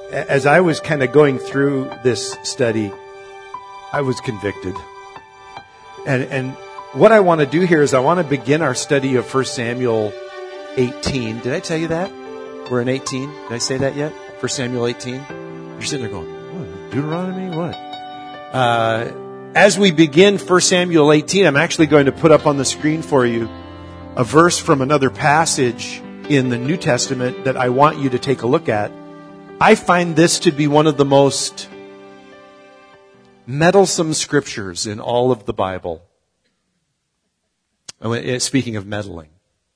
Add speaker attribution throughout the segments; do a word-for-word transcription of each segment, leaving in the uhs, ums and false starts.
Speaker 1: as I was kind of going through this study, I was convicted. And, and what I want to do here is I want to begin our study of First Samuel eighteen. Did I tell you that? We're in eighteen. Did I say that yet? First Samuel eighteen? You're sitting there going, what? Deuteronomy? What? Uh, as we begin First Samuel eighteen, I'm actually going to put up on the screen for you a verse from another passage in the New Testament that I want you to take a look at. I find this to be one of the most meddlesome scriptures in all of the Bible. Speaking of meddling,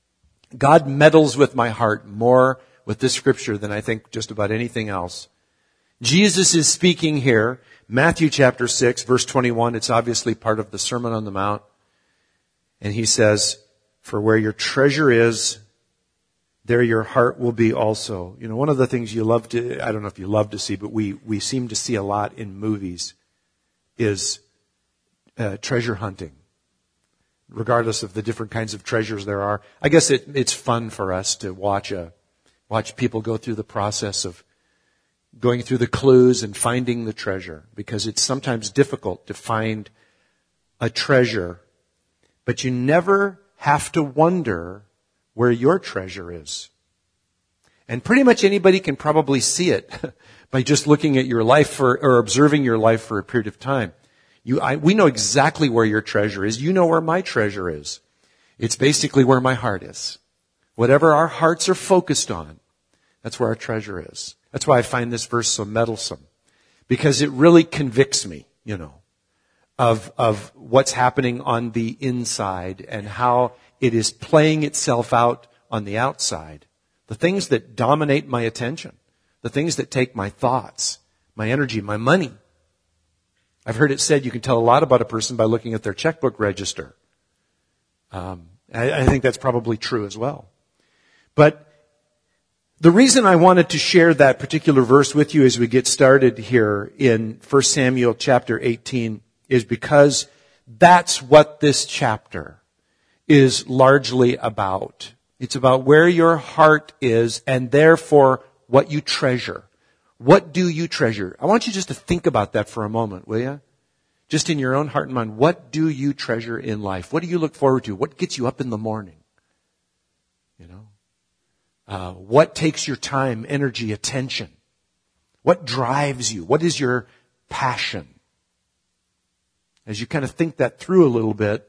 Speaker 1: God meddles with my heart more with this scripture than I think just about anything else. Jesus is speaking here, Matthew chapter six, verse twenty-one. It's obviously part of the Sermon on the Mount. And he says, for where your treasure is, there your heart will be also. You know, one of the things you love to, I don't know if you love to see, but we, we seem to see a lot in movies is uh, treasure hunting. Regardless of the different kinds of treasures there are. I guess it, it's fun for us to watch a, watch people go through the process of going through the clues and finding the treasure, because it's sometimes difficult to find a treasure, but you never have to wonder where your treasure is. And pretty much anybody can probably see it by just looking at your life for, or observing your life for a period of time. You, I, we know exactly where your treasure is. You know where my treasure is. It's basically where my heart is. Whatever our hearts are focused on, that's where our treasure is. That's why I find this verse so meddlesome, because it really convicts me, you know, of, of what's happening on the inside and how it is playing itself out on the outside. The things that dominate my attention, the things that take my thoughts, my energy, my money. I've heard it said you can tell a lot about a person by looking at their checkbook register. Um, I, I think that's probably true as well. But the reason I wanted to share that particular verse with you as we get started here in First Samuel chapter eighteen is because that's what this chapter is largely about. It's about where your heart is and therefore what you treasure. What do you treasure? I want you just to think about that for a moment, will you? Just in your own heart and mind, what do you treasure in life? What do you look forward to? What gets you up in the morning? You know? Uh, what takes your time, energy, attention? What drives you? What is your passion? As you kind of think that through a little bit,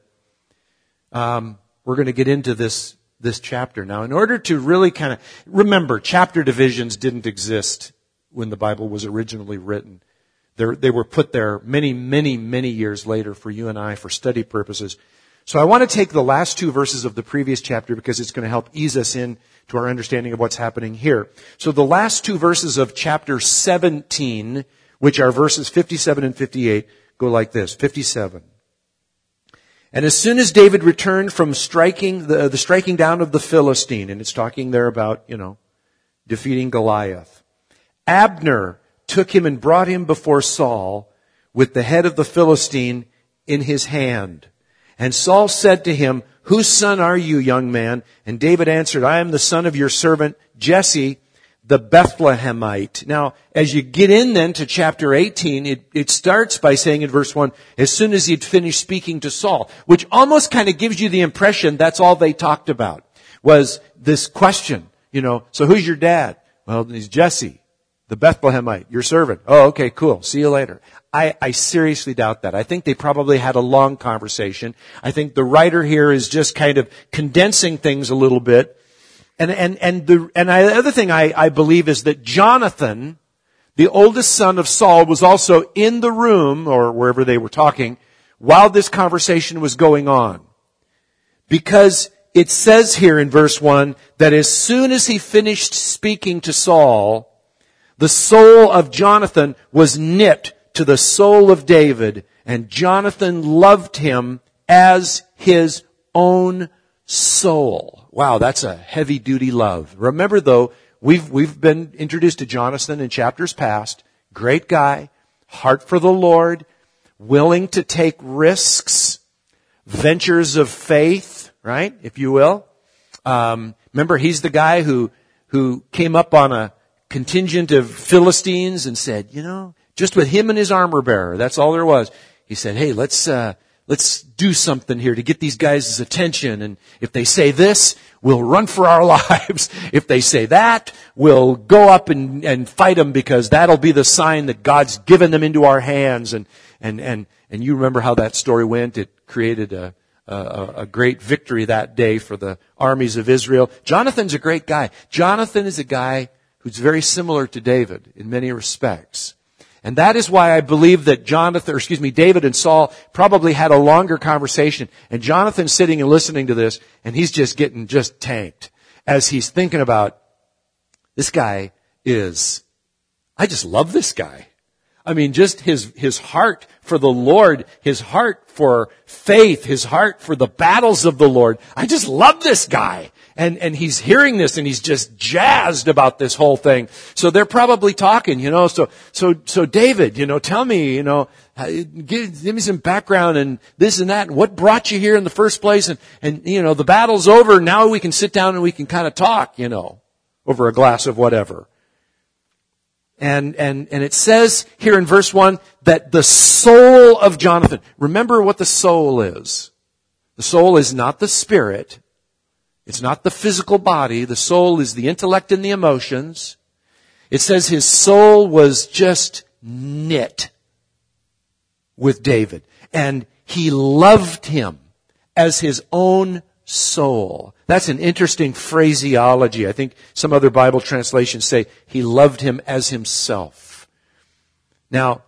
Speaker 1: um, we're going to get into this this chapter. Now, in order to really kind of, remember, chapter divisions didn't exist when the Bible was originally written. They're, they were put there many, many, many years later for you and I for study purposes. So I want to take the last two verses of the previous chapter because it's going to help ease us in to our understanding of what's happening here. So the last two verses of chapter seventeen, which are verses fifty-seven and fifty-eight, go like this. fifty-seven. And as soon as David returned from striking the, the striking down of the Philistine, and it's talking there about, you know, defeating Goliath, Abner took him and brought him before Saul with the head of the Philistine in his hand. And Saul said to him, whose son are you, young man? And David answered, I am the son of your servant Jesse, the Bethlehemite. Now, as you get in then to chapter eighteen, it, it starts by saying in verse one, as soon as he'd finished speaking to Saul, which almost kind of gives you the impression that's all they talked about, was this question, you know, so who's your dad? Well, he's Jesse, the Bethlehemite, your servant. Oh, okay, cool. See you later. I, I seriously doubt that. I think they probably had a long conversation. I think the writer here is just kind of condensing things a little bit. And, and, and the, and I, the other thing I, I believe is that Jonathan, the oldest son of Saul, was also in the room or wherever they were talking while this conversation was going on. Because it says here in verse one that as soon as he finished speaking to Saul, the soul of Jonathan was knit to the soul of David, and Jonathan loved him as his own soul. Wow, that's a heavy-duty love. Remember, though, we've we've been introduced to Jonathan in chapters past. Great guy, heart for the Lord, willing to take risks, ventures of faith, right, if you will. Um, remember, he's the guy who who came up on a contingent of Philistines and said, you know, just with him and his armor bearer, that's all there was. He said, hey, let's, uh, let's do something here to get these guys' attention. And if they say this, we'll run for our lives. If they say that, we'll go up and, and fight them because that'll be the sign that God's given them into our hands. And, and, and, and you remember how that story went. It created a, a, a great victory that day for the armies of Israel. Jonathan's a great guy. Jonathan is a guy who's very similar to David in many respects. And that is why I believe that Jonathan, or excuse me, David and Saul probably had a longer conversation. And Jonathan's sitting and listening to this, and he's just getting just tanked as he's thinking about, this guy is, I just love this guy. I mean, just his, his heart for the Lord, his heart for faith, his heart for the battles of the Lord. I just love this guy. And, and he's hearing this and he's just jazzed about this whole thing. So they're probably talking, you know, so, so, so David, you know, tell me, you know, give, give me some background and this and that. And what brought you here in the first place? And, and, you know, the battle's over. Now we can sit down and we can kind of talk, you know, over a glass of whatever. And, and, and it says here in verse one that the soul of Jonathan, remember what the soul is. The soul is not the spirit. It's not the physical body. The soul is the intellect and the emotions. It says his soul was just knit with David. And he loved him as his own soul. That's an interesting phraseology. I think some other Bible translations say he loved him as himself. Now,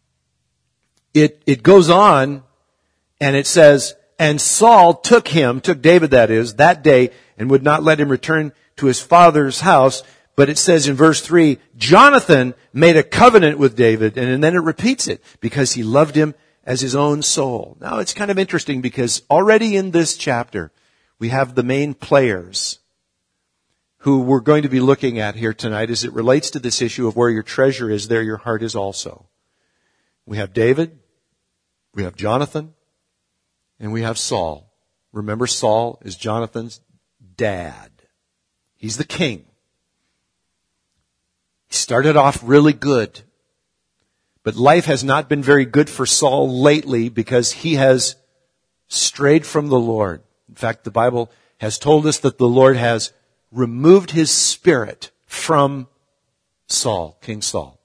Speaker 1: it, it goes on and it says, and Saul took him, took David that is, that day, and would not let him return to his father's house. But it says in verse three, Jonathan made a covenant with David, and then it repeats it, because he loved him as his own soul. Now it's kind of interesting because already in this chapter, we have the main players who we're going to be looking at here tonight as it relates to this issue of where your treasure is, there your heart is also. We have David, we have Jonathan, and we have Saul. Remember, Saul is Jonathan's dad. He's the king. He started off really good. But life has not been very good for Saul lately because he has strayed from the Lord. In fact, the Bible has told us that the Lord has removed his spirit from Saul, King Saul.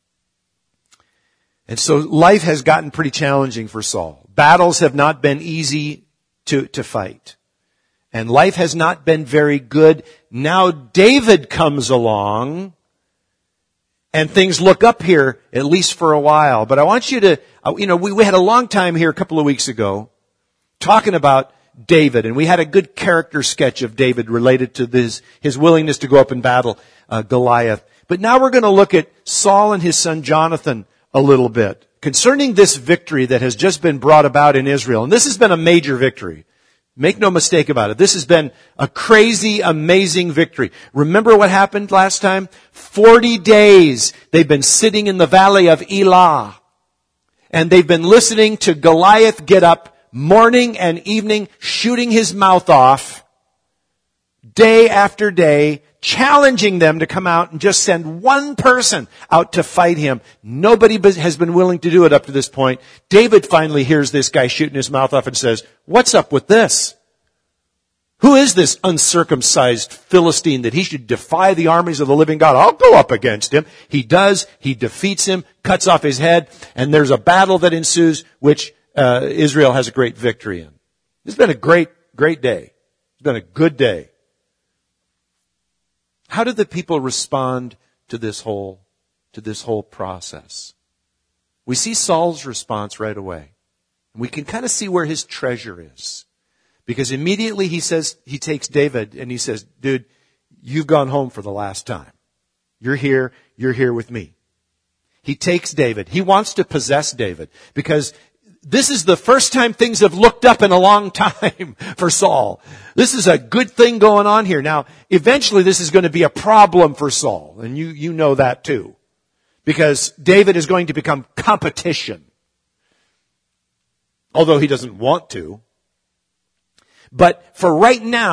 Speaker 1: And so life has gotten pretty challenging for Saul. Battles have not been easy to, to fight. And life has not been very good. Now David comes along and things look up here, at least for a while. But I want you to, you know, we, we had a long time here a couple of weeks ago talking about David. And we had a good character sketch of David related to this, his willingness to go up and battle uh, Goliath. But now we're going to look at Saul and his son Jonathan a little bit concerning this victory that has just been brought about in Israel. And this has been a major victory. Make no mistake about it. This has been a crazy, amazing victory. Remember what happened last time? Forty days they've been sitting in the valley of Elah. And they've been listening to Goliath get up morning and evening, shooting his mouth off, day after day, challenging them to come out and just send one person out to fight him. Nobody has been willing to do it up to this point. David finally hears this guy shooting his mouth off and says, what's up with this? Who is this uncircumcised Philistine that he should defy the armies of the living God? I'll go up against him. He does. He defeats him, cuts off his head, and there's a battle that ensues, which uh, Israel has a great victory in. It's been a great, great day. It's been a good day. How did the people respond to this whole, to this whole process? We see Saul's response right away. And we can kind of see where his treasure is. Because immediately he says, he takes David and he says, dude, you've gone home for the last time. You're here, you're here with me. He takes David. He wants to possess David because this is the first time things have looked up in a long time for Saul. This is a good thing going on here. Now, eventually this is going to be a problem for Saul. And you, you know that too. Because David is going to become competition. Although he doesn't want to. But for right now,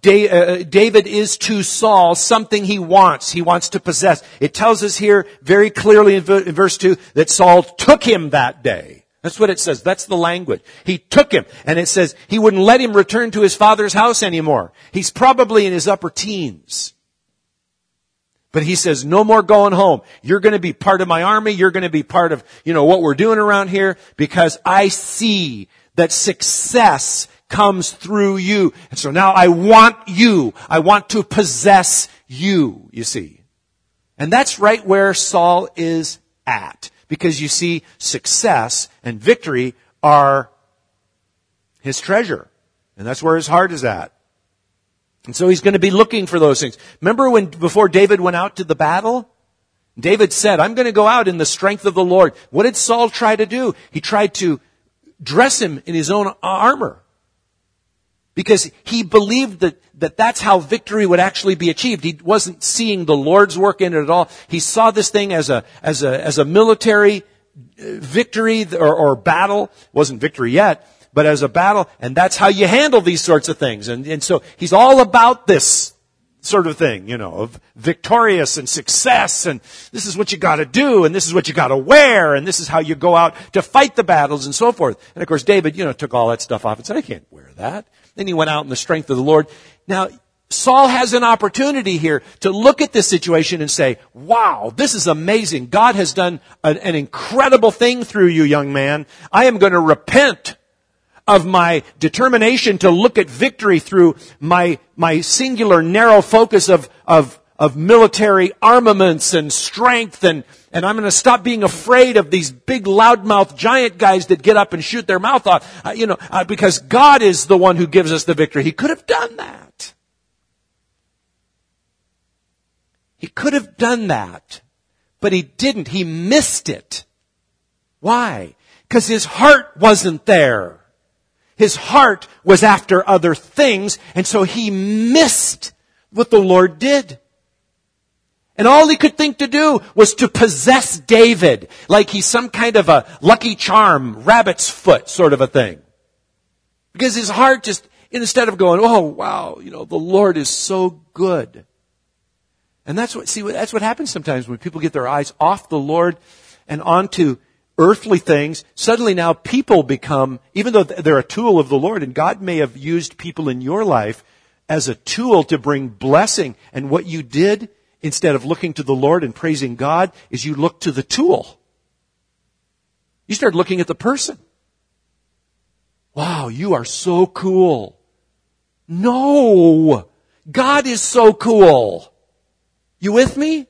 Speaker 1: David is to Saul something he wants. He wants to possess. It tells us here very clearly in verse two that Saul took him that day. That's what it says. That's the language. He took him. And it says he wouldn't let him return to his father's house anymore. He's probably in his upper teens. But he says, no more going home. You're going to be part of my army. You're going to be part of, you know, what we're doing around here, because I see that success comes through you. And so now I want you. I want to possess you, you see. And that's right where Saul is at. Because you see, success and victory are his treasure. And that's where his heart is at. And so he's going to be looking for those things. Remember when, before David went out to the battle? David said, I'm going to go out in the strength of the Lord. What did Saul try to do? He tried to dress him in his own armor. Because he believed that, that that's how victory would actually be achieved. He wasn't seeing the Lord's work in it at all. He saw this thing as a, as a, as a military victory or, or battle. It wasn't victory yet, but as a battle. And that's how you handle these sorts of things. And, and so he's all about this sort of thing, you know, of victorious and success, and this is what you got to do, and this is what you got to wear, and this is how you go out to fight the battles, and so forth. And of course, David, you know, took all that stuff off and said, I can't wear that. Then he went out in the strength of the Lord. Now, Saul has an opportunity here to look at this situation and say, wow, this is amazing. God has done an, an incredible thing through you, young man. I am going to repent of my determination to look at victory through my, my singular narrow focus of, of, of military armaments and strength, and, and I'm going to stop being afraid of these big loudmouth giant guys that get up and shoot their mouth off, uh, you know, uh, because God is the one who gives us the victory. He could have done that. He could have done that, but he didn't. He missed it. Why? Because his heart wasn't there. His heart was after other things, and so he missed what the Lord did. And all he could think to do was to possess David, like he's some kind of a lucky charm, rabbit's foot sort of a thing. Because his heart just, instead of going, oh wow, you know, the Lord is so good. And that's what, see, that's what happens sometimes when people get their eyes off the Lord and onto earthly things. Suddenly now people become, even though they're a tool of the Lord, and God may have used people in your life as a tool to bring blessing, and what you did, instead of looking to the Lord and praising God, is you looked to the tool. You started looking at the person. Wow, you are so cool. No! God is so cool. You with me?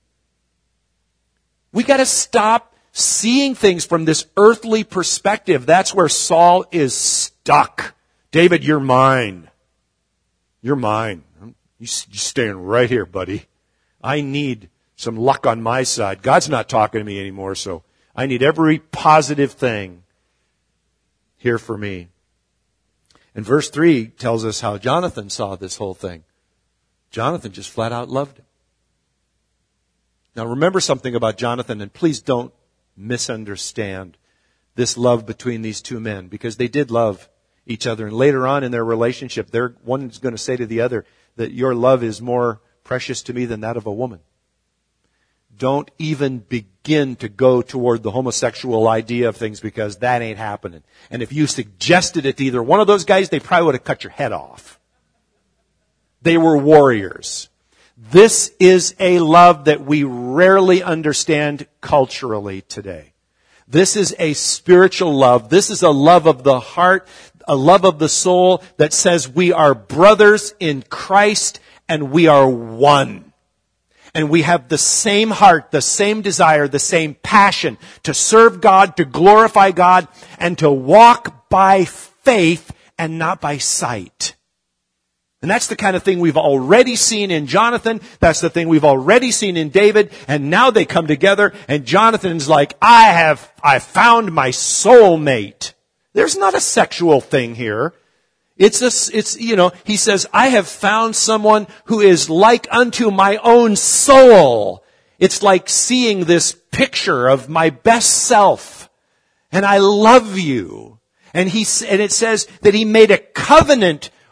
Speaker 1: We gotta stop seeing things from this earthly perspective. That's where Saul is stuck. David, you're mine. You're mine. You're staying right here, buddy. I need some luck on my side. God's not talking to me anymore, so I need every positive thing here for me. And verse three tells us how Jonathan saw this whole thing. Jonathan just flat out loved him. Now remember something about Jonathan, and please don't misunderstand this love between these two men, because they did love each other. And later on in their relationship, they're, one's going to say to the other that your love is more precious to me than that of a woman. Don't even begin to go toward the homosexual idea of things, because that ain't happening. And if you suggested it to either one of those guys, they probably would have cut your head off. They were warriors. This is a love that we rarely understand culturally today. This is a spiritual love. This is a love of the heart, a love of the soul that says we are brothers in Christ and we are one. And we have the same heart, the same desire, the same passion to serve God, to glorify God, and to walk by faith and not by sight. And that's the kind of thing we've already seen in Jonathan. That's the thing we've already seen in David. And now they come together, and Jonathan's like, I have, I found my soulmate. There's not a sexual thing here. It's a, it's, you know, he says, I have found someone who is like unto my own soul. It's like seeing this picture of my best self. And I love you. And he, and it says that he made a covenant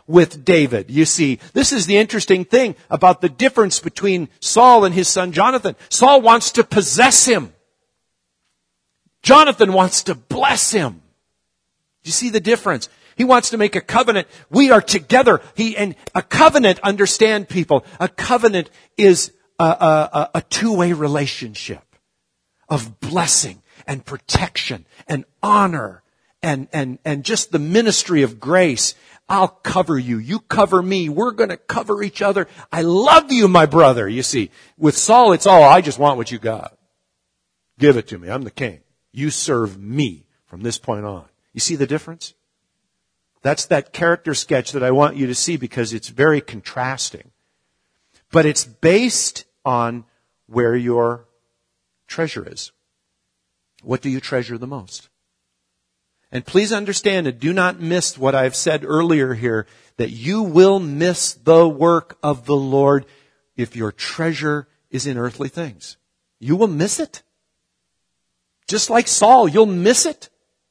Speaker 1: with David. You see, this is the interesting thing about the difference between Saul and his son Jonathan. Saul wants to possess him. Jonathan wants to bless him. You see the difference? He wants to make a covenant. We are together. He and a covenant, understand people, a covenant is a, a, a two-way relationship of blessing and protection and honor and, and, and just the ministry of grace. I'll cover you. You cover me. We're going to cover each other. I love you, my brother. You see, with Saul, it's all, I just want what you got. Give it to me. I'm the king. You serve me from this point on. You see the difference? That's that character sketch that I want you to see because it's very contrasting. But it's based on where your treasure is. What do you treasure the most? And please understand and do not miss what I've said earlier here, that you will miss the work of the Lord if your treasure is in earthly things. You will miss it. Just like Saul, you'll miss it.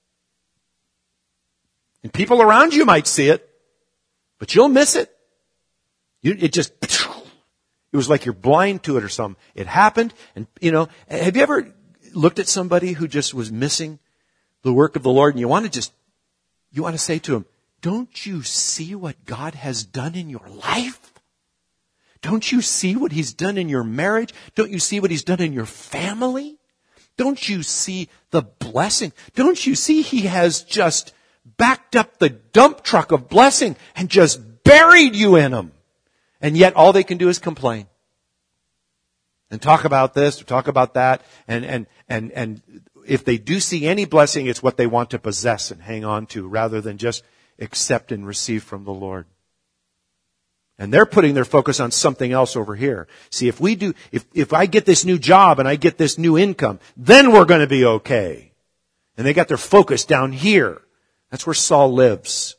Speaker 1: And people around you might see it, but you'll miss it. You, it just, it was like you're blind to it or something. It happened, and you know, have you ever looked at somebody who just was missing the work of the Lord, and you want to just, you want to say to him, don't you see what God has done in your life? Don't you see what He's done in your marriage? Don't you see what He's done in your family? Don't you see the blessing? Don't you see He has just backed up the dump truck of blessing and just buried you in them? And yet all they can do is complain. And talk about this, or talk about that, and, and, and, and if they do see any blessing, it's what they want to possess and hang on to rather than just accept and receive from the Lord. And they're putting their focus on something else over here. See, if we do, if, if I get this new job and I get this new income, then we're going to be okay. And they got their focus down here. That's where Saul lives.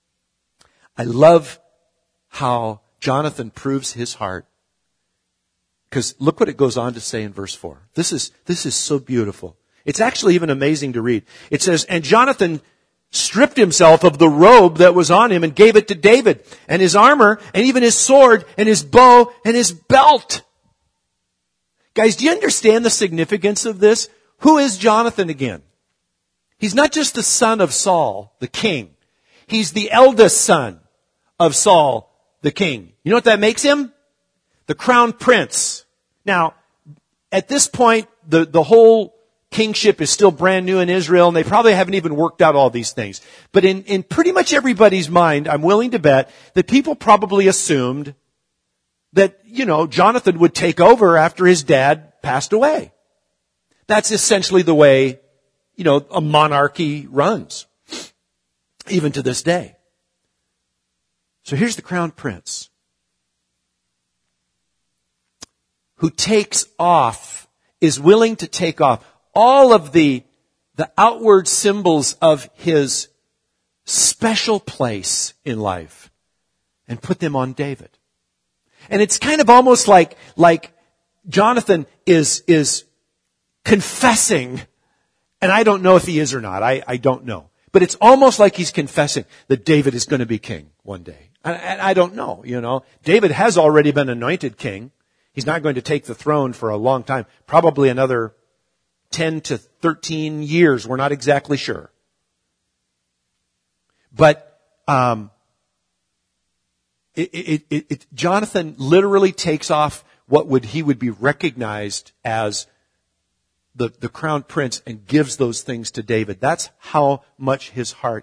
Speaker 1: I love how Jonathan proves his heart. Because look what it goes on to say in verse four. This is, this is so beautiful. It's actually even amazing to read. It says, and Jonathan stripped himself of the robe that was on him and gave it to David, and his armor, and even his sword, and his bow, and his belt. Guys, do you understand the significance of this? Who is Jonathan again? He's not just the son of Saul, the king. He's the eldest son of Saul, the king. You know what that makes him? The crown prince. Now, at this point, the, the whole kingship is still brand new in Israel, and they probably haven't even worked out all these things. But in, in pretty much everybody's mind, I'm willing to bet that people probably assumed that, you know, Jonathan would take over after his dad passed away. That's essentially the way, you know, a monarchy runs, even to this day. So here's the crown prince who takes off, is willing to take off all of the, the outward symbols of his special place in life and put them on David. And it's kind of almost like, like Jonathan is, is confessing, and I don't know if he is or not, I, I don't know. But it's almost like he's confessing that David is going to be king one day. And, and I don't know, you know. David has already been anointed king. He's not going to take the throne for a long time, probably another ten to thirteen years. We're not exactly sure. But um, it, it, it, it, Jonathan literally takes off what would he would be recognized as the, the crown prince and gives those things to David. That's how much his heart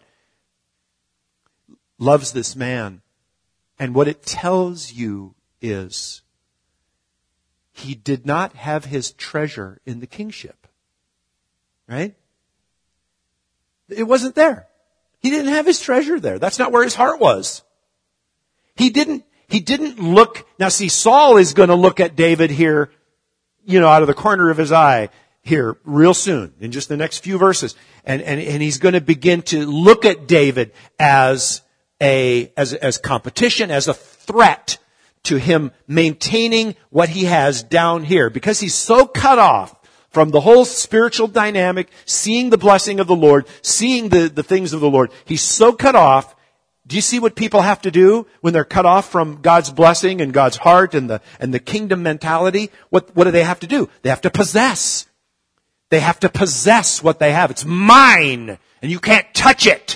Speaker 1: loves this man. And what it tells you is he did not have his treasure in the kingship. Right? It wasn't there. He didn't have his treasure there. That's not where his heart was. He didn't, he didn't look, now see, Saul is going to look at David here, you know, out of the corner of his eye here real soon, in just the next few verses. And, and, and he's going to begin to look at David as a, as, as competition, as a threat to him maintaining what he has down here, because he's so cut off from the whole spiritual dynamic, seeing the blessing of the Lord, seeing the, the things of the Lord. He's so cut off, Do you see what people have to do when they're cut off from God's blessing and God's heart and the, and the kingdom mentality? What, what do they have to do? They have to possess. They have to possess what they have. It's mine, and you can't touch it.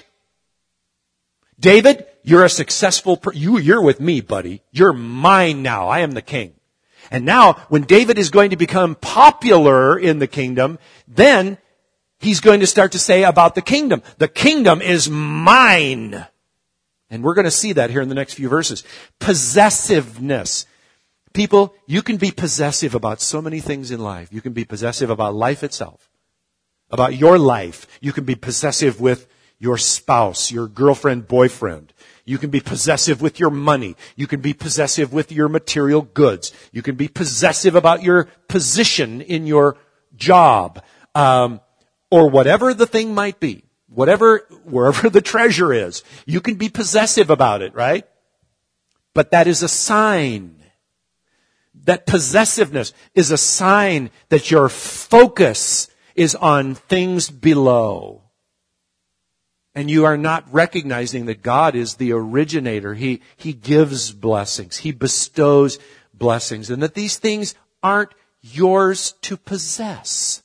Speaker 1: David, you're a successful, per- you, you're with me, buddy. You're mine now. I am the king. And now, when David is going to become popular in the kingdom, then he's going to start to say about the kingdom, the kingdom is mine. And we're going to see that here in the next few verses. Possessiveness. People, you can be possessive about so many things in life. You can be possessive about life itself, about your life. You can be possessive with your spouse, your girlfriend, boyfriend. You can be possessive with your money. You can be possessive with your material goods. You can be possessive about your position in your job, um, or whatever the thing might be. Whatever, wherever the treasure is, you can be possessive about it, right? But that is a sign. That possessiveness is a sign that your focus is on things below. And you are not recognizing that God is the originator. He, He gives blessings. He bestows blessings. And that these things aren't yours to possess.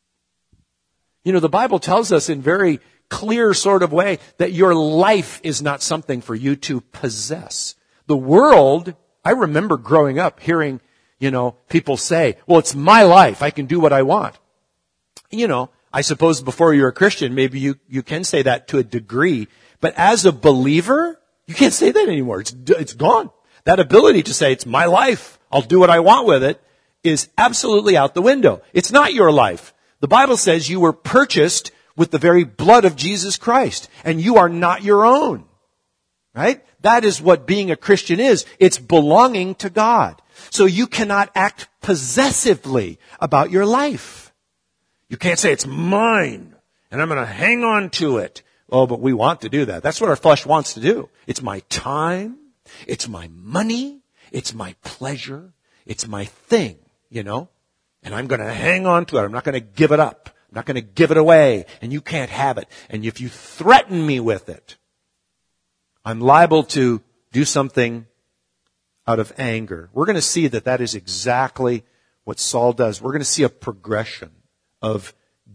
Speaker 1: You know, the Bible tells us in very clear sort of way that your life is not something for you to possess. The world, I remember growing up hearing, you know, people say, well, it's my life. I can do what I want. You know, I suppose before you're a Christian, maybe you, you can say that to a degree. But as a believer, you can't say that anymore. It's, it's gone. That ability to say, it's my life, I'll do what I want with it, is absolutely out the window. It's not your life. The Bible says you were purchased with the very blood of Jesus Christ, and you are not your own. Right? That is what being a Christian is. It's belonging to God. So you cannot act possessively about your life. You can't say, it's mine, and I'm going to hang on to it. Oh, but we want to do that. That's what our flesh wants to do. It's my time. It's my money. It's my pleasure. It's my thing, you know? And I'm going to hang on to it. I'm not going to give it up. I'm not going to give it away. And you can't have it. And if you threaten me with it, I'm liable to do something out of anger. We're going to see that that is exactly what Saul does. We're going to see a progression of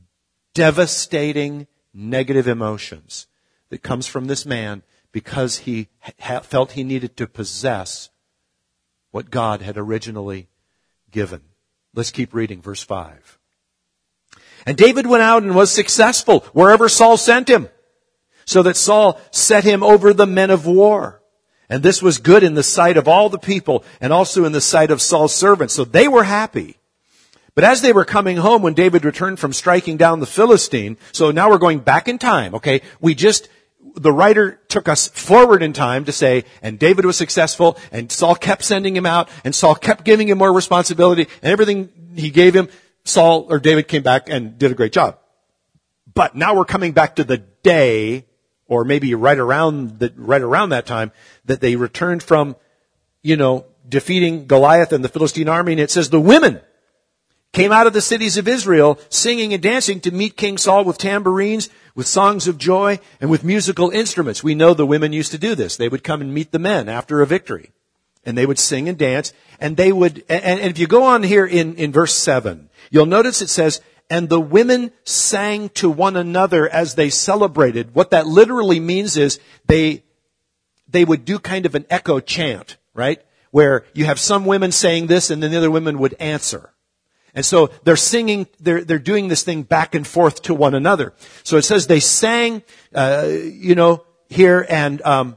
Speaker 1: devastating negative emotions that comes from this man because he ha- felt he needed to possess what God had originally given. Let's keep reading verse five. And David went out and was successful wherever Saul sent him, so that Saul set him over the men of war. And this was good in the sight of all the people and also in the sight of Saul's servants. So they were happy. But as they were coming home when David returned from striking down the Philistine, so now we're going back in time, okay? We just, the writer took us forward in time to say, and David was successful, and Saul kept sending him out, and Saul kept giving him more responsibility, and everything he gave him, Saul or David came back and did a great job. But now we're coming back to the day, or maybe right around the, right around that time, that they returned from, you know, defeating Goliath and the Philistine army, and it says the women came out of the cities of Israel singing and dancing to meet King Saul with tambourines, with songs of joy, and with musical instruments. We know the women used to do this. They would come and meet the men after a victory. And they would sing and dance. And they would, and, and if you go on here in, in verse seven, you'll notice it says, and the women sang to one another as they celebrated. What that literally means is they, they would do kind of an echo chant, right? Where you have some women saying this and then the other women would answer. And so they're singing, they're, they're doing this thing back and forth to one another. So it says they sang, uh, you know, here and, um,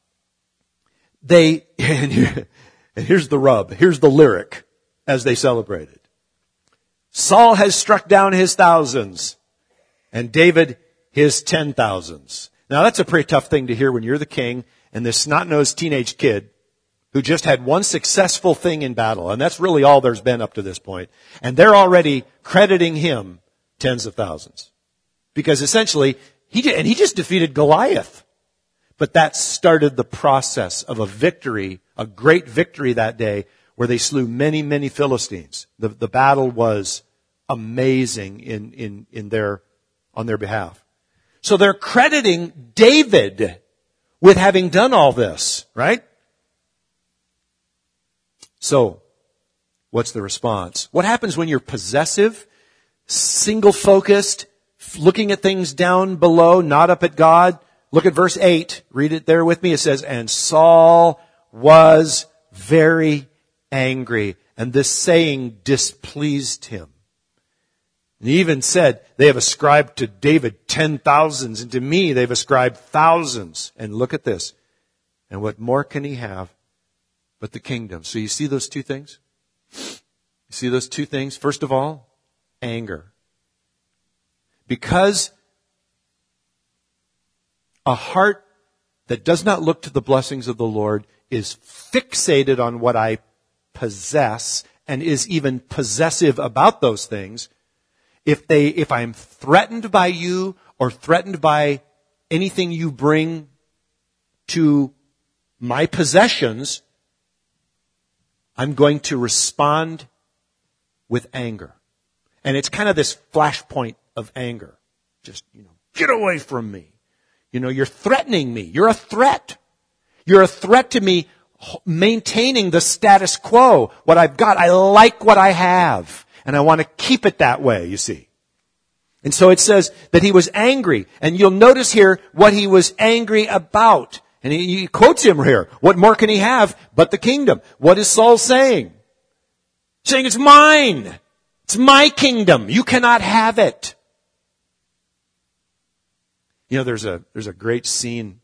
Speaker 1: they, and, here, and here's the rub, here's the lyric as they celebrated. Saul has struck down his thousands and David his ten thousands. Now that's a pretty tough thing to hear when you're the king and this snot-nosed teenage kid who just had one successful thing in battle. And that's really all there's been up to this point. And they're already crediting him tens of thousands. Because essentially, he and he just defeated Goliath. But that started the process of a victory, a great victory that day, where they slew many, many Philistines. The, the battle was amazing in, in, in their, on their behalf. So they're crediting David with having done all this, right? So, what's the response? What happens when you're possessive, single-focused, looking at things down below, not up at God? Look at verse eight. Read it there with me. It says, and Saul was very angry, and this saying displeased him. And he even said, they have ascribed to David ten thousands, and to me they've ascribed thousands. And look at this. And what more can he have but the kingdom? So you see those two things? You see those two things? First of all, anger. Because a heart that does not look to the blessings of the Lord is fixated on what I possess and is even possessive about those things. If they, if I'm threatened by you or threatened by anything you bring to my possessions, I'm going to respond with anger. And it's kind of this flashpoint of anger. Just, you know, get away from me. You know, you're threatening me. You're a threat. You're a threat to me maintaining the status quo. What I've got, I like what I have. And I want to keep it that way, you see. And so it says that he was angry. And you'll notice here what he was angry about. And he, he quotes him here. What more can he have but the kingdom? What is Saul saying? Saying it's mine. It's my kingdom. You cannot have it. You know, there's a there's a great scene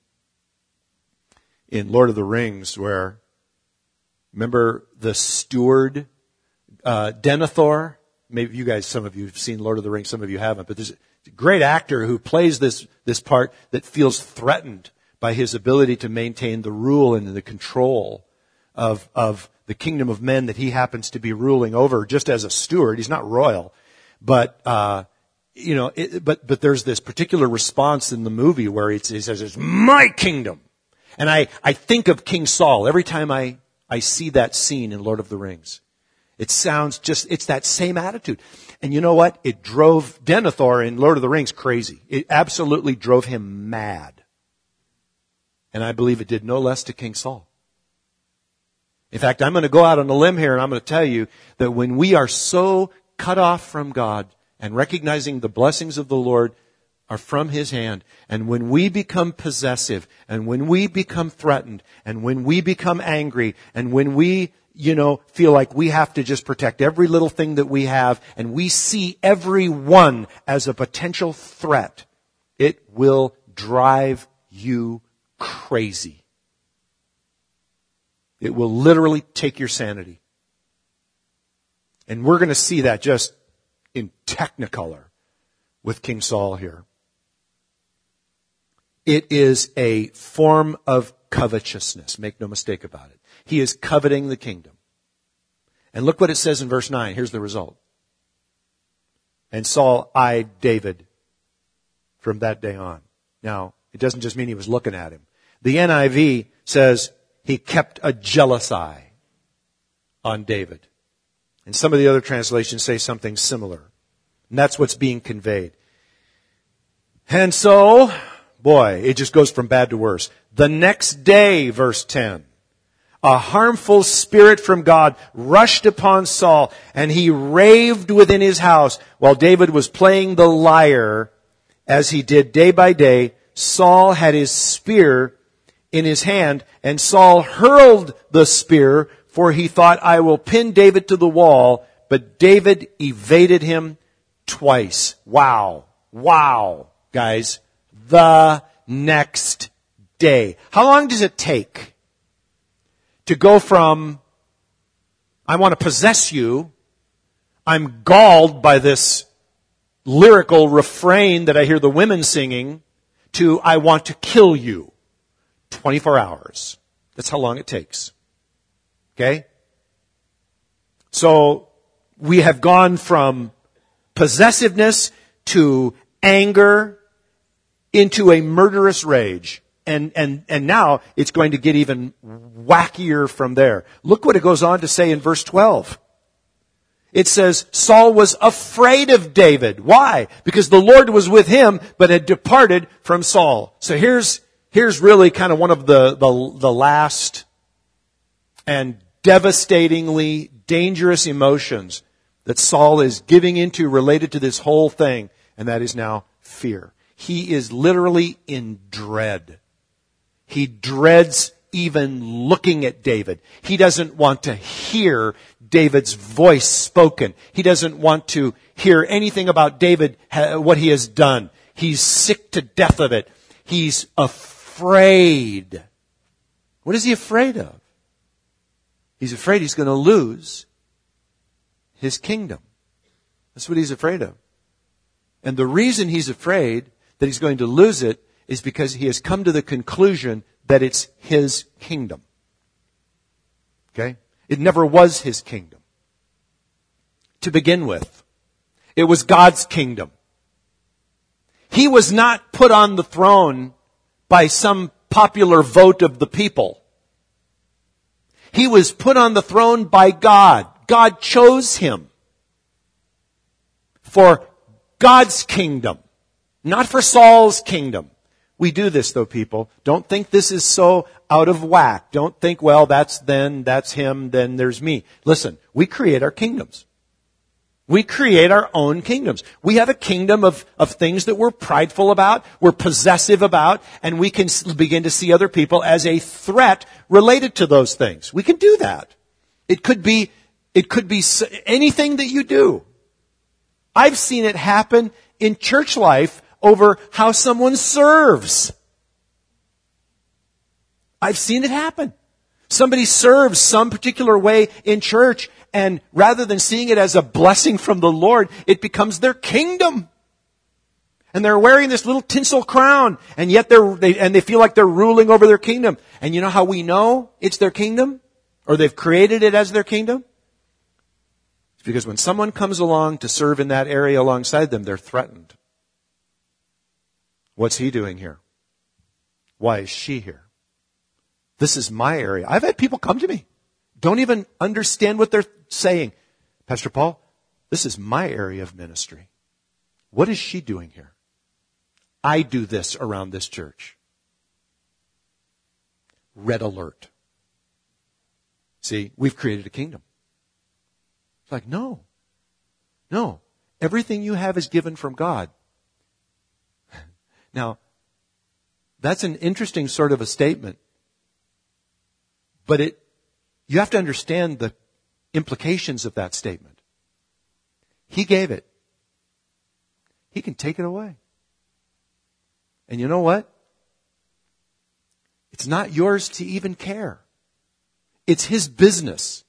Speaker 1: in Lord of the Rings where, remember the steward, uh, Denethor? Maybe you guys, some of you have seen Lord of the Rings, some of you haven't, but there's a great actor who plays this, this part that feels threatened by his ability to maintain the rule and the control of, of the kingdom of men that he happens to be ruling over just as a steward. He's not royal, but, uh, you know, it, but, but there's this particular response in the movie where it's, he says, it's my kingdom. And I, I think of King Saul every time I, I see that scene in Lord of the Rings. It sounds just, it's that same attitude. And you know what? It drove Denethor in Lord of the Rings crazy. It absolutely drove him mad. And I believe it did no less to King Saul. In fact, I'm going to go out on a limb here and I'm going to tell you that when we are so cut off from God and recognizing the blessings of the Lord are from His hand, and when we become possessive, and when we become threatened, and when we become angry, and when we, you know, feel like we have to just protect every little thing that we have, and we see everyone as a potential threat, it will drive you crazy. It will literally take your sanity. And we're going to see that just in technicolor with King Saul here. It is a form of covetousness. Make no mistake about it. He is coveting the kingdom. And look what it says in verse nine. Here's the result. And Saul eyed David from that day on. Now, it doesn't just mean he was looking at him. The N I V says he kept a jealous eye on David. And some of the other translations say something similar. And that's what's being conveyed. And so, boy, it just goes from bad to worse. The next day, verse ten, a harmful spirit from God rushed upon Saul, and he raved within his house while David was playing the lyre as he did day by day. Saul had his spear in his hand, and Saul hurled the spear, for he thought, I will pin David to the wall. But David evaded him twice. Wow. Wow, guys. The next day. How long does it take to go from, I want to possess you, I'm galled by this lyrical refrain that I hear the women singing, to I want to kill you? twenty-four hours. That's how long it takes. Okay? So, we have gone from possessiveness to anger into a murderous rage. And, and, and now it's going to get even wackier from there. Look what it goes on to say in verse twelve. It says, Saul was afraid of David. Why? Because the Lord was with him, but had departed from Saul. So here's, here's really kind of one of the, the, the last and devastatingly dangerous emotions that Saul is giving into related to this whole thing, and that is now fear. He is literally in dread. He dreads even looking at David. He doesn't want to hear David's voice spoken. He doesn't want to hear anything about David, what he has done. He's sick to death of it. He's afraid. What is he afraid of? He's afraid he's going to lose his kingdom. That's what he's afraid of. And the reason he's afraid that he's going to lose it is because he has come to the conclusion that it's his kingdom. Okay? It never was his kingdom. To begin with, it was God's kingdom. He was not put on the throne by some popular vote of the people. He was put on the throne by God. God chose him for God's kingdom, not for Saul's kingdom. We do this though, people. Don't think this is so out of whack. Don't think, well, that's then, that's him, then there's me. Listen, we create our kingdoms. We create our own kingdoms. We have a kingdom of, of things that we're prideful about, we're possessive about, and we can begin to see other people as a threat related to those things. We can do that. It could be, it could be anything that you do. I've seen it happen in church life over how someone serves. I've seen it happen. Somebody serves some particular way in church, and rather than seeing it as a blessing from the Lord, it becomes their kingdom. And they're wearing this little tinsel crown, and yet they're, they, and they feel like they're ruling over their kingdom. And you know how we know it's their kingdom? Or they've created it as their kingdom? It's because when someone comes along to serve in that area alongside them, they're threatened. What's he doing here? Why is she here? This is my area. I've had people come to me, don't even understand what they're saying. Pastor Paul, this is my area of ministry. What is she doing here? I do this around this church. Red alert. See, we've created a kingdom. It's like, no, no. Everything you have is given from God. Now, that's an interesting sort of a statement. But it, you have to understand the implications of that statement. He gave it. He can take it away. And you know what? It's not yours to even care. It's his business.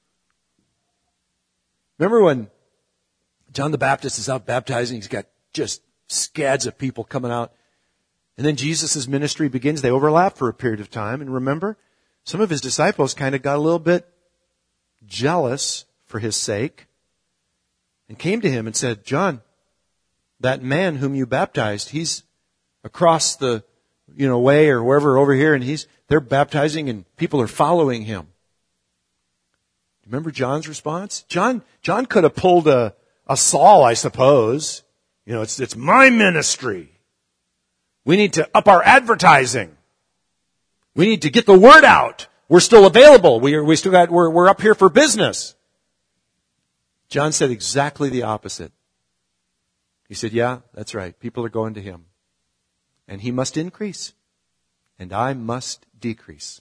Speaker 1: Remember when John the Baptist is out baptizing, he's got just scads of people coming out. And then Jesus' ministry begins. They overlap for a period of time. And remember, some of his disciples kind of got a little bit jealous for his sake and came to him and said, John, that man whom you baptized, he's across the, you know, way or wherever over here, and he's, they're baptizing and people are following him. Remember John's response? John, John could have pulled a, a Saul, I suppose. You know, it's, it's my ministry. We need to up our advertising. We need to get the word out. We're still available. We are, we still got, we're, we're up here for business. John said exactly the opposite. He said, yeah, that's right. People are going to him. And he must increase. And I must decrease.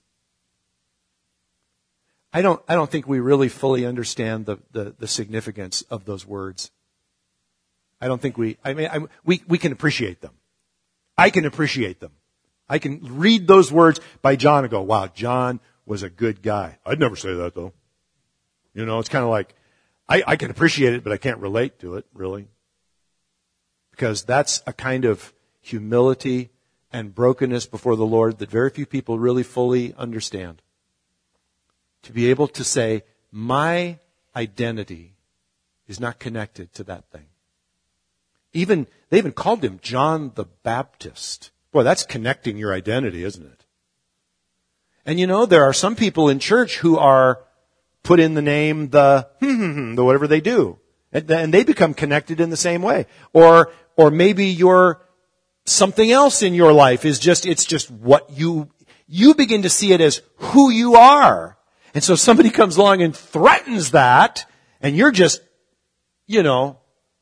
Speaker 1: I don't, I don't think we really fully understand the, the, the significance of those words. I don't think we, I mean, I, we, we can appreciate them. I can appreciate them. I can read those words by John and go, wow, John was a good guy. I'd never say that though. You know, it's kind of like, I, I can appreciate it, but I can't relate to it, really. Because that's a kind of humility and brokenness before the Lord that very few people really fully understand. To be able to say, my identity is not connected to that thing. Even, they even called him John the Baptist. Boy, that's connecting your identity, isn't it? And you know, there are some people in church who are put in the name the, the whatever they do. And they become connected in the same way. Or, or maybe you're something else in your life is just, it's just what you, you begin to see it as who you are. And so somebody comes along and threatens that, and you're just, you know,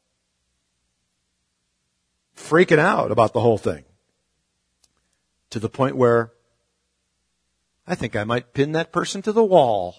Speaker 1: freaking out about the whole thing. To the point where I think I might pin that person to the wall.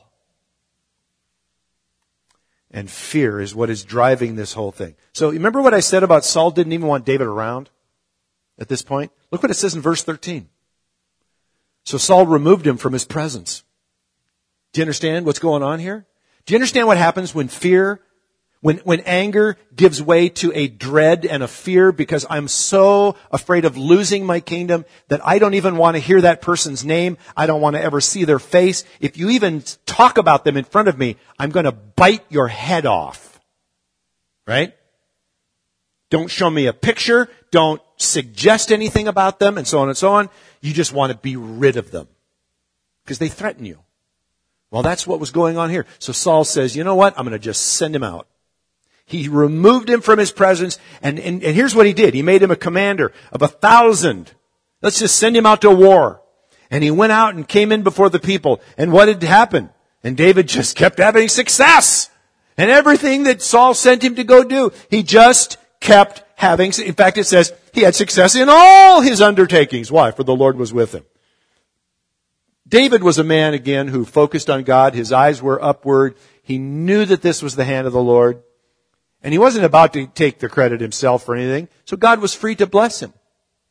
Speaker 1: And fear is what is driving this whole thing. So remember what I said about Saul didn't even want David around at this point? Look what it says in verse thirteen. So Saul removed him from his presence. Do you understand what's going on here? Do you understand what happens when fear, when, when anger gives way to a dread and a fear because I'm so afraid of losing my kingdom that I don't even want to hear that person's name. I don't want to ever see their face. If you even talk about them in front of me, I'm going to bite your head off. Right? Don't show me a picture. Don't suggest anything about them and so on and so on. You just want to be rid of them because they threaten you. Well, that's what was going on here. So Saul says, you know what? I'm going to just send him out. He removed him from his presence, and, and, and here's what he did. He made him a commander of a thousand. Let's just send him out to war. And he went out and came in before the people. And what had happened? And David just kept having success. And everything that Saul sent him to go do, he just kept having. In fact, it says he had success in all his undertakings. Why? For the Lord was with him. David was a man, again, who focused on God. His eyes were upward. He knew that this was the hand of the Lord. And he wasn't about to take the credit himself for anything. So God was free to bless him.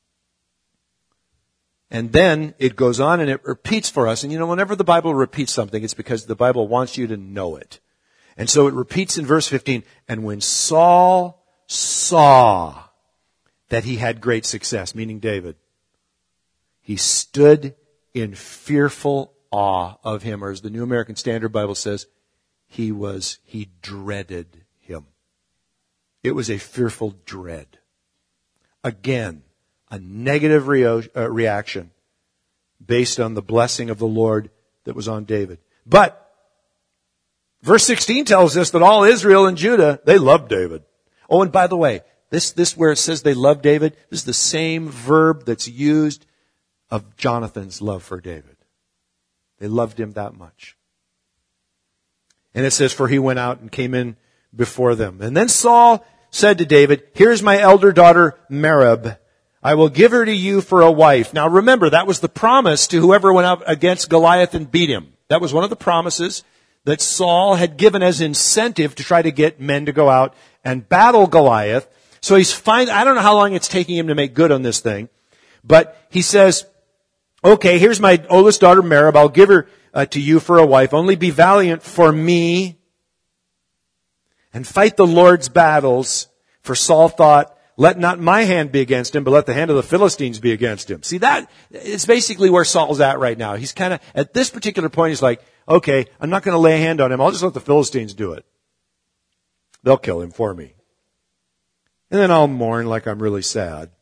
Speaker 1: And then it goes on and it repeats for us. And you know, whenever the Bible repeats something, it's because the Bible wants you to know it. And so it repeats in verse fifteen. And when Saul saw that he had great success, meaning David, he stood in fearful awe of him, or as the New American Standard Bible says, he was, he dreaded him. It was a fearful dread. Again, a negative re- uh, reaction based on the blessing of the Lord that was on David. But verse sixteen tells us that all Israel and Judah, they loved David. Oh, and by the way, this, this where it says they loved David, this is the same verb that's used of Jonathan's love for David. They loved him that much. And it says, for he went out and came in before them. And then Saul said to David, here's my elder daughter, Merab. I will give her to you for a wife. Now remember, that was the promise to whoever went up against Goliath and beat him. That was one of the promises that Saul had given as incentive to try to get men to go out and battle Goliath. So he's fine. I don't know how long it's taking him to make good on this thing. But he says, okay, here's my oldest daughter, Merab. I'll give her uh, to you for a wife. Only be valiant for me and fight the Lord's battles. For Saul thought, let not my hand be against him, but let the hand of the Philistines be against him. See, that is basically where Saul's at right now. He's kind of, at this particular point, he's like, okay, I'm not going to lay a hand on him. I'll just let the Philistines do it. They'll kill him for me. And then I'll mourn like I'm really sad.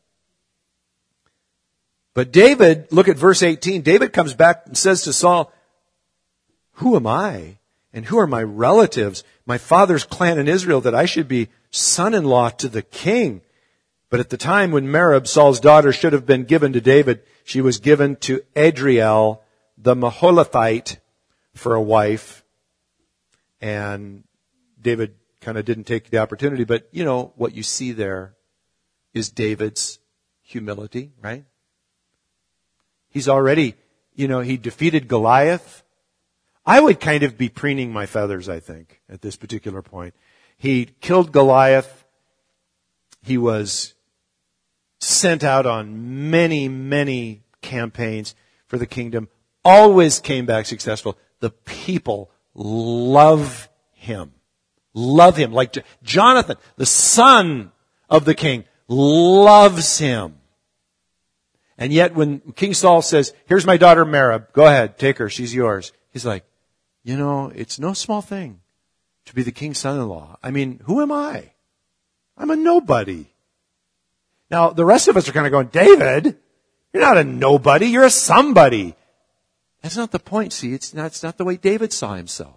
Speaker 1: But David, look at verse eighteen. David comes back and says to Saul, who am I? And who are my relatives, my father's clan in Israel, that I should be son-in-law to the king? But at the time when Merab, Saul's daughter, should have been given to David, she was given to Adriel, the Maholathite, for a wife. And David kind of didn't take the opportunity. But, you know, what you see there is David's humility, right? He's already, you know, he defeated Goliath. I would kind of be preening my feathers, I think, at this particular point. He killed Goliath. He was sent out on many, many campaigns for the kingdom. Always came back successful. The people love him. Love him. Like Jonathan, the son of the king, loves him. And yet when King Saul says, here's my daughter Merab, go ahead, take her, she's yours. He's like, you know, it's no small thing to be the king's son-in-law. I mean, who am I? I'm a nobody. Now, the rest of us are kind of going, David, you're not a nobody, you're a somebody. That's not the point, see, it's not, it's not the way David saw himself.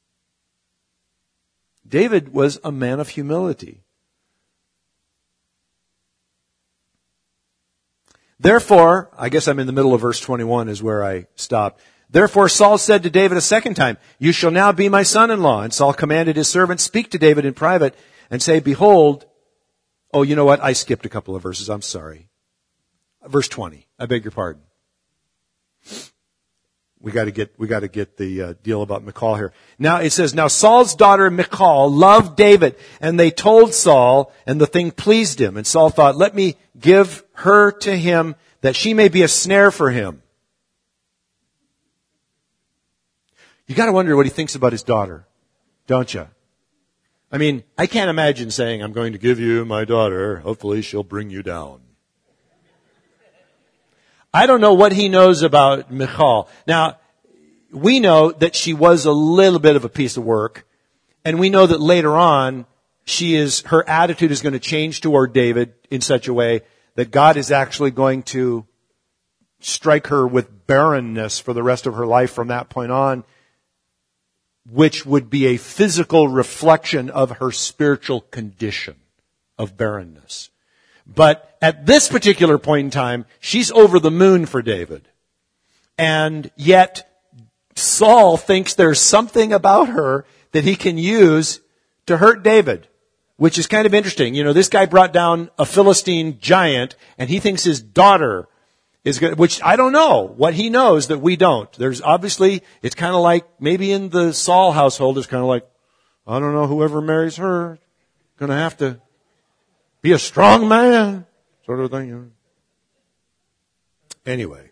Speaker 1: David was a man of humility. Therefore, I guess I'm in the middle of verse twenty-one is where I stopped. Therefore Saul said to David a second time, you shall now be my son-in-law. And Saul commanded his servant, speak to David in private and say, behold, oh, you know what? I skipped a couple of verses. I'm sorry. Verse twenty. I beg your pardon. We got to get we got to get the uh, deal about Michal here. Now it says, now Saul's daughter Michal loved David, and they told Saul, and the thing pleased him. And Saul thought, let me give her to him, that she may be a snare for him. You got to wonder what he thinks about his daughter, don't you? I mean, I can't imagine saying, I'm going to give you my daughter. Hopefully she'll bring you down. I don't know what he knows about Michal. Now, we know that she was a little bit of a piece of work, and we know that later on, she is, her attitude is going to change toward David in such a way that God is actually going to strike her with barrenness for the rest of her life from that point on, which would be a physical reflection of her spiritual condition of barrenness. But at this particular point in time, she's over the moon for David. And yet, Saul thinks there's something about her that he can use to hurt David, which is kind of interesting. You know, this guy brought down a Philistine giant, and he thinks his daughter is good, which I don't know what he knows that we don't. There's obviously, it's kind of like, maybe in the Saul household, it's kind of like, I don't know, whoever marries her, gonna have to be a strong man, sort of thing. You know. Anyway,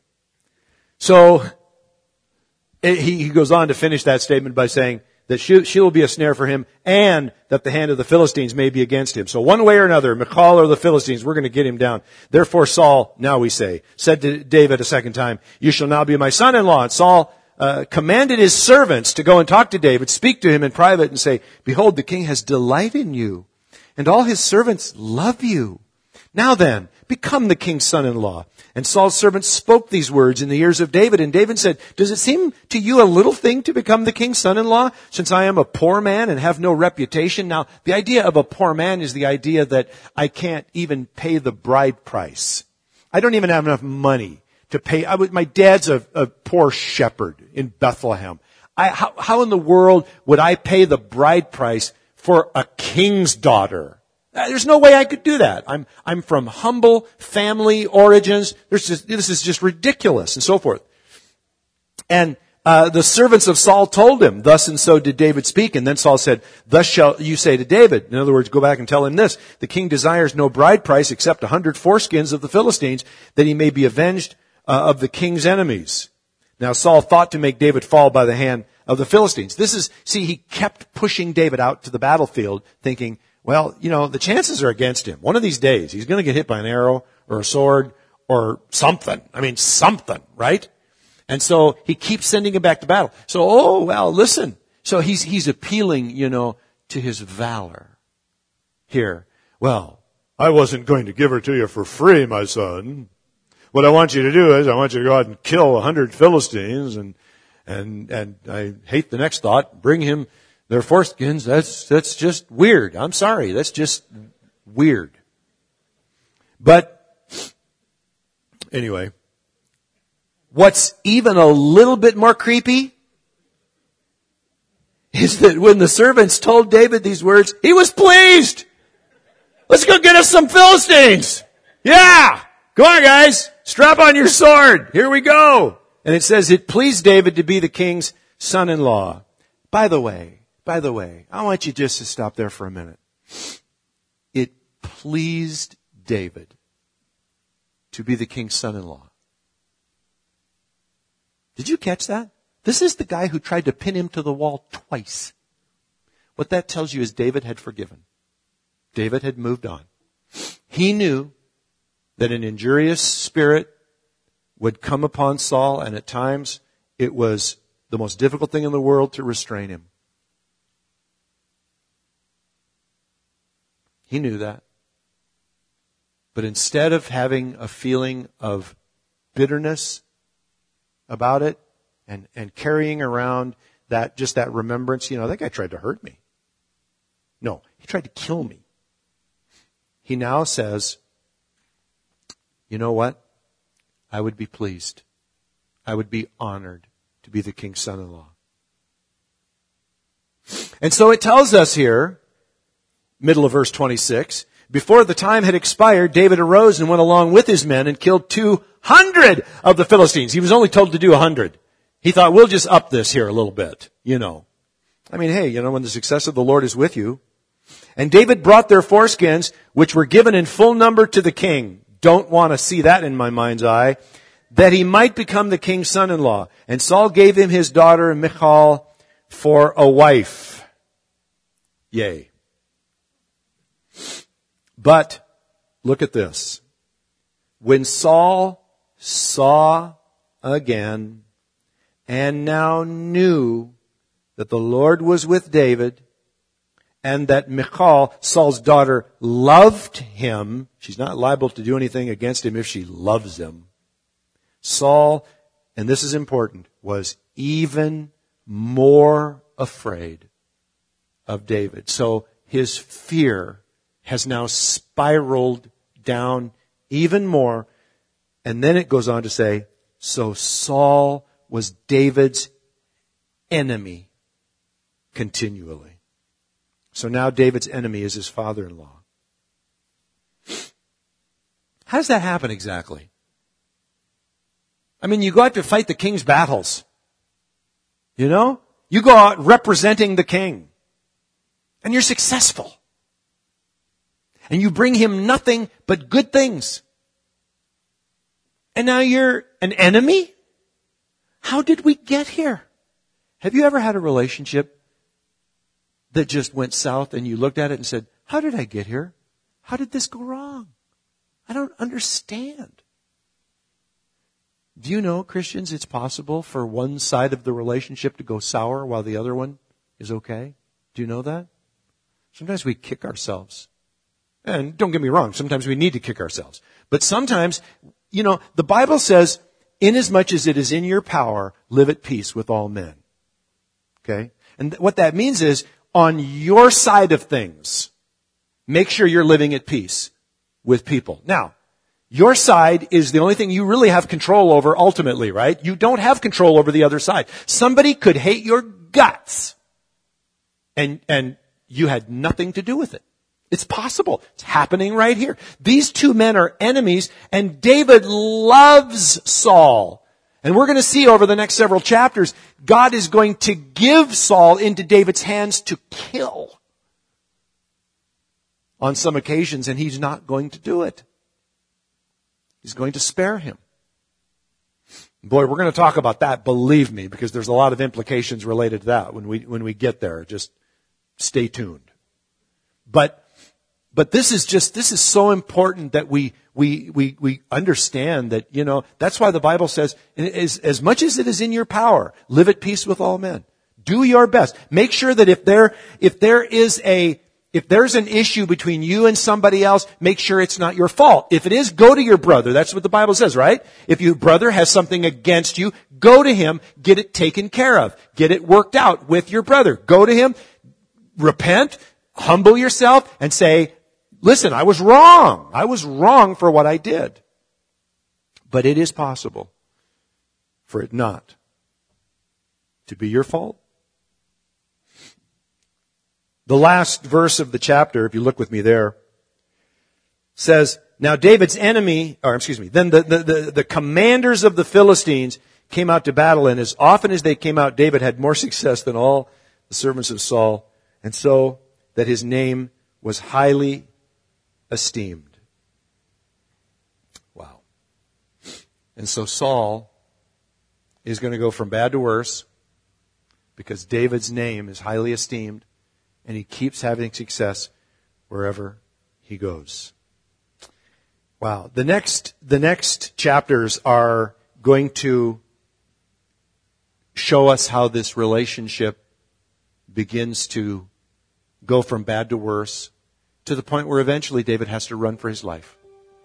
Speaker 1: so it, he, he goes on to finish that statement by saying that she, she will be a snare for him, and that the hand of the Philistines may be against him. So one way or another, Michal or the Philistines, we're going to get him down. Therefore Saul, now we say, said to David a second time, you shall now be my son-in-law. And Saul uh, commanded his servants to go and talk to David, speak to him in private and say, behold, the king has delight in you, and all his servants love you. Now then, become the king's son-in-law. And Saul's servants spoke these words in the ears of David. And David said, does it seem to you a little thing to become the king's son-in-law, since I am a poor man and have no reputation? Now, the idea of a poor man is the idea that I can't even pay the bride price. I don't even have enough money to pay. I would, my dad's a, a poor shepherd in Bethlehem. I, how, how in the world would I pay the bride price for a king's daughter? There's no way I could do that. I'm, I'm from humble family origins. There's just, this is just ridiculous, and so forth. And, uh, the servants of Saul told him, thus and so did David speak. And then Saul said, thus shall you say to David. In other words, go back and tell him this. The king desires no bride price except a hundred foreskins of the Philistines, that he may be avenged uh, of the king's enemies. Now Saul thought to make David fall by the hand of the Philistines. This is, see, he kept pushing David out to the battlefield, thinking, well, you know, the chances are against him. One of these days, he's going to get hit by an arrow or a sword or something. I mean, something, right? And so he keeps sending him back to battle. So, oh, well, listen. So he's, he's appealing, you know, to his valor here. Well, I wasn't going to give her to you for free, my son. What I want you to do is I want you to go out and kill a hundred Philistines, and, and, and I hate the next thought, bring him their foreskins. That's, that's just weird. I'm sorry. That's just weird. But anyway, what's even a little bit more creepy is that when the servants told David these words, he was pleased. Let's go get us some Philistines. Yeah. Go on, guys. Strap on your sword. Here we go. And it says it pleased David to be the king's son-in-law. By the way, By the way, I want you just to stop there for a minute. It pleased David to be the king's son-in-law. Did you catch that? This is the guy who tried to pin him to the wall twice. What that tells you is David had forgiven. David had moved on. He knew that an injurious spirit would come upon Saul, and at times it was the most difficult thing in the world to restrain him. He knew that. But instead of having a feeling of bitterness about it and, and carrying around that, just that remembrance, you know, that guy tried to hurt me. No, he tried to kill me. He now says, you know what? I would be pleased. I would be honored to be the king's son-in-law. And so it tells us here, middle of verse twenty-six, before the time had expired, David arose and went along with his men and killed two hundred of the Philistines. He was only told to do a hundred. He thought, we'll just up this here a little bit, you know. I mean, hey, you know, when the success of the Lord is with you. And David brought their foreskins, which were given in full number to the king. Don't want to see that in my mind's eye. That he might become the king's son-in-law. And Saul gave him his daughter Michal for a wife. Yay. But, look at this. When Saul saw again, and now knew that the Lord was with David, and that Michal, Saul's daughter, loved him. She's not liable to do anything against him if she loves him. Saul, and this is important, was even more afraid of David. So his fear has now spiraled down even more. And then it goes on to say, so Saul was David's enemy continually. So now David's enemy is his father-in-law. How does that happen exactly? I mean, you go out to fight the king's battles. You know? You go out representing the king. And you're successful. And you bring him nothing but good things. And now you're an enemy? How did we get here? Have you ever had a relationship that just went south and you looked at it and said, how did I get here? How did this go wrong? I don't understand. Do you know, Christians, it's possible for one side of the relationship to go sour while the other one is okay? Do you know that? Sometimes we kick ourselves. And don't get me wrong, sometimes we need to kick ourselves. But sometimes, you know, the Bible says, inasmuch as it is in your power, live at peace with all men. Okay? And what that means is, on your side of things, make sure you're living at peace with people. Now, your side is the only thing you really have control over ultimately, right? You don't have control over the other side. Somebody could hate your guts, and, and you had nothing to do with it. It's possible. It's happening right here. These two men are enemies, and David loves Saul. And we're going to see over the next several chapters, God is going to give Saul into David's hands to kill on some occasions, and he's not going to do it. He's going to spare him. Boy, we're going to talk about that, believe me, because there's a lot of implications related to that when we, when we get there. Just stay tuned. But, but this is just, this is so important that we, we, we, we understand that, you know, that's why the Bible says, as, as much as it is in your power, live at peace with all men. Do your best. Make sure that if there, if there is a, If there's an issue between you and somebody else, make sure it's not your fault. If it is, go to your brother. That's what the Bible says, right? If your brother has something against you, go to him, get it taken care of. Get it worked out with your brother. Go to him, repent, humble yourself, and say, listen, I was wrong. I was wrong for what I did. But it is possible for it not to be your fault. The last verse of the chapter, if you look with me there, says, now David's enemy, or excuse me, then the, the, the, the commanders of the Philistines came out to battle, and as often as they came out, David had more success than all the servants of Saul, and so that his name was highly esteemed. Wow. And so Saul is going to go from bad to worse because David's name is highly esteemed. And he keeps having success wherever he goes. Wow. The next, the next chapters are going to show us how this relationship begins to go from bad to worse to the point where eventually David has to run for his life.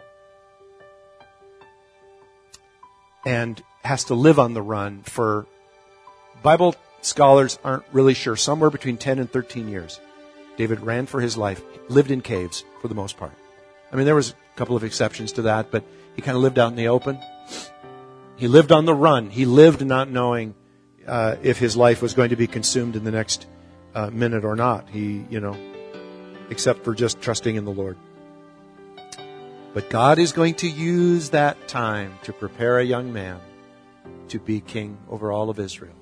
Speaker 1: And has to live on the run for Bible scholars aren't really sure. Somewhere between ten and thirteen years. David ran for his life, lived in caves for the most part. I mean, there was a couple of exceptions to that, but he kind of lived out in the open. He lived on the run. He lived not knowing uh, if his life was going to be consumed in the next uh, minute or not. He, you know, except for just trusting in the Lord. But God is going to use that time to prepare a young man to be king over all of Israel.